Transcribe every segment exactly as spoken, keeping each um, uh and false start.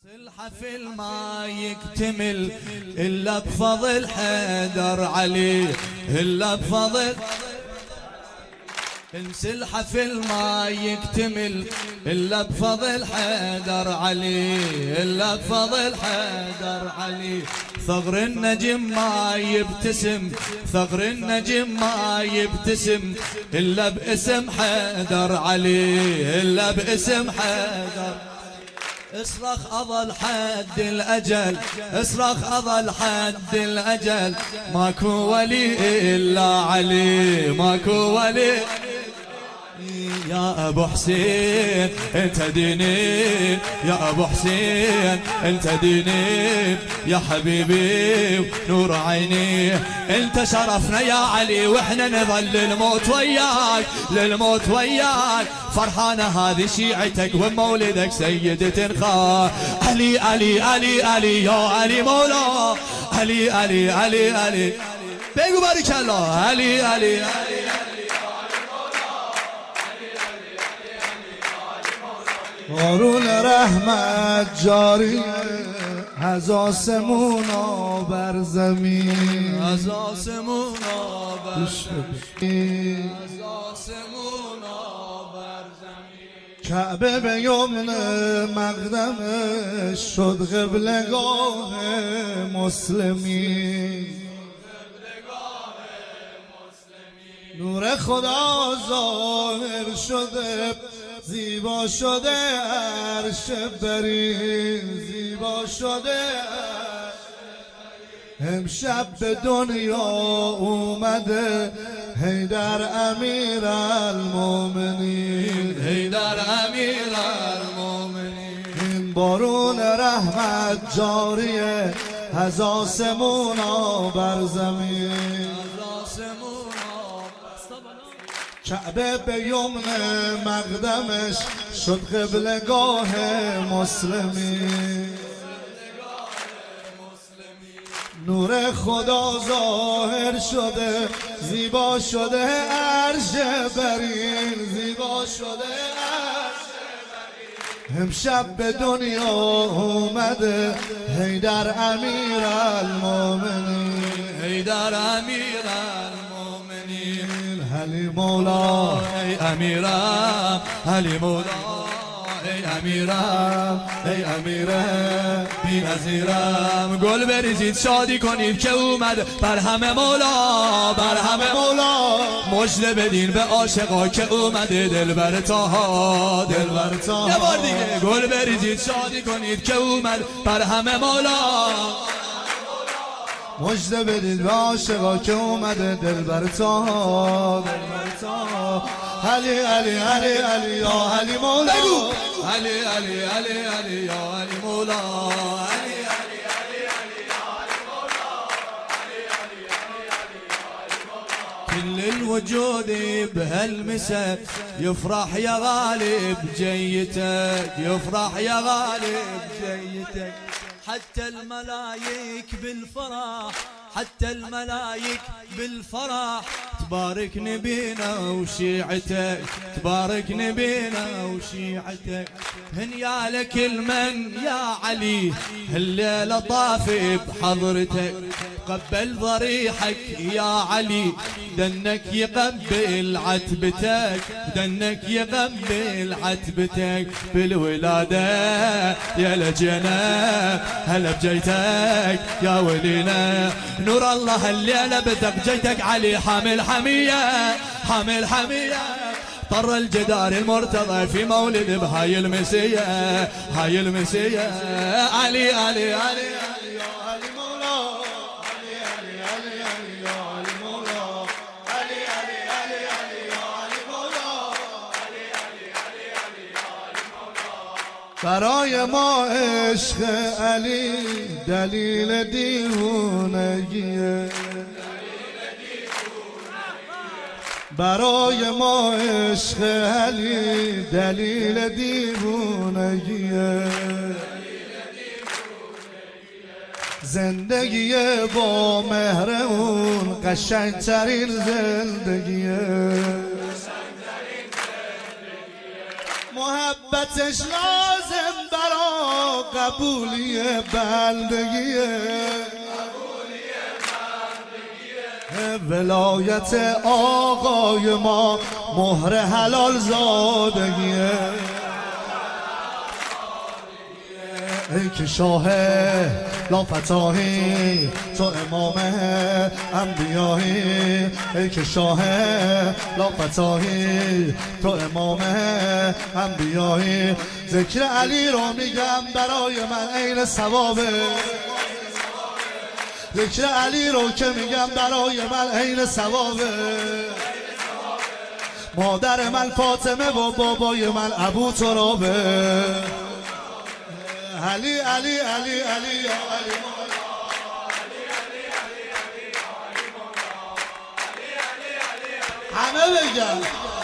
الحفل ما يكتمل إلا بفضل حيدر علي، إلا بفضل انس الحفل ما يكتمل إلا بفضل حيدر علي، إلا بفضل حيدر علي. ثغر النجم ما يبتسم، ثغر النجم ما يبتسم إلا باسم حيدر علي، إلا باسم حيدر. اصرخ أظل حد الأجل، اصرخ أظل حد الأجل، ماكو ولي إلا علي، ماكو ولي. يا أبو حسين أنت ديني، يا أبو حسين أنت ديني، يا حبيبي نور عيني، أنت شرفنا يا علي، وإحنا نظل للموت وياك، للموت وياك. فرحانة هذه شيعتك ومولدك سيدة خا علي علي علي علي يا علي مولا، علي علي علي علي بيقو بارك الله، علي علي علي بارون رحمت جاری از آسمون و بر زمین، از آسمون و بر زمین، از آسمون و بر زمین. کعبه به یمن مقدمش شد قبلگاه مسلمین، نور خدا ظاهر شده، زیبا شده عرش برین، زیبا شده. امشب به دنیا اومده حیدر امیر المومنین، حیدر امیر المومنین. این بارون رحمت جاریه از آسمونا بر زمین، کعبه به یمن مقدمش شد قبلگاه مسلمین، نور خدا ظاهر شده، زیبا شده عرش برین، زیبا شده عرش برین. امشب به دنیا اومده حیدر امیر المومنین، حیدر امیر المومنین. علی مولا ای امیرم، علی مولا ای امیرم، ای امیرم بی نظیرم. گل بریزید شادی کنید که اومد بر همه مولا، بر همه مولا. مژده بدین به عاشقا که اومده دلبر طاها، دلبر طاها. یه بار دیگه گل بریزید شادی کنید که اومد بر همه مولا، مژده بدید به عاشقا که اومده دلبر طاها، دلبر طاها. علی علی علی علی یا علی مولا، علی علی علی علی یا علی مولا، علی علی علی علی یا علی مولا، علی علی علی علی یا علی مولا. كل الوجود بهالمسا يفرح يا غالب جيتك، يفرح يا غالب جيتك. حتى الملايك بالفرح، حتى الملايك بالفرح. تبارك نبينا وشيعتك، تبارك نبينا وشيعتك. هنيا لك المن يا علي هالليلة طافي بحضرتك. قبل ضريحك يا علي دنك يقبل عتبتك، دنك يقبل عتبتك. بالولادة يا لجنا هلا بجيتك يا ولينا. نور الله الليلة بدك جيتك علي حامل حمية، حامل حمية. طر الجدار المرتضى في مولد بهاي المسية، هاي المسية. علي علي علي يا علي مولا، علي علي علي علي يا علي مولا، علي علي علي علي يا علي مولا، علي علي علي علي يا علي مولا. برای ما عشق علی دلیل دیوونگیه، برای ما عشق علی دلیل دیوونگیه. زندگی با مهر اون قشنگترین زندگیه، محبتش لازم برا قبولی بندگیه، ولایت آقای ما مهر حلال زادگیه. ای که شاه لافتاحی تو امام انبیایی، ای که شاه لافتاحی تو امام انبیایی. ذکر علی رو میگم برای من عین ثوابه، ذکر علی رو که میگم برای من عین ثوابه. مادر من فاطمه و بابای من ابو ترابه. علی علی علی علی یا علی مولا، علی علی علی علی یا علی مولا، علی علی علی همه بگن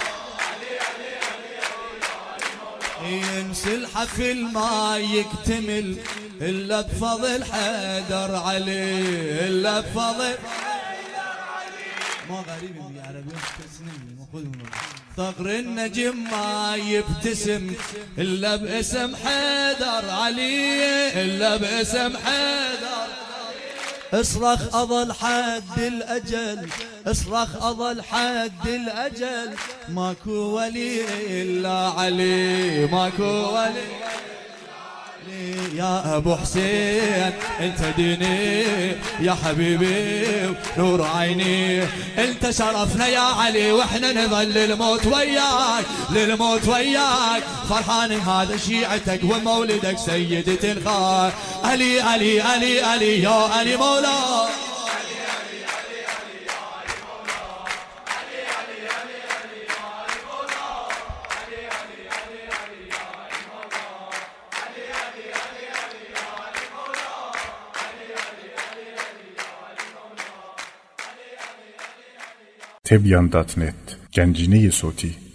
ينسى الحفل ما يكتمل إلا بفضل حيدر علي، إلا بفضل ما غريب يا عربي ثغر النجم ما يبتسم إلا باسم حيدر علي، إلا باسم حيدر. اصرخ أظل حد الأجل، اصرخ أظل حد الأجل، ماكو ولي إلا علي، ماكو ولي يا أبو حسين أنت ديني يا حبيبي نور عيني. أنت شرفنا يا علي وإحنا نظل للموت وياك، للموت وياك. فرحان هذا شيعتك ومولدك سيدة الخير. علي علي علي علي يا علي مولا، تبیان دات نت گنجینه صوتی.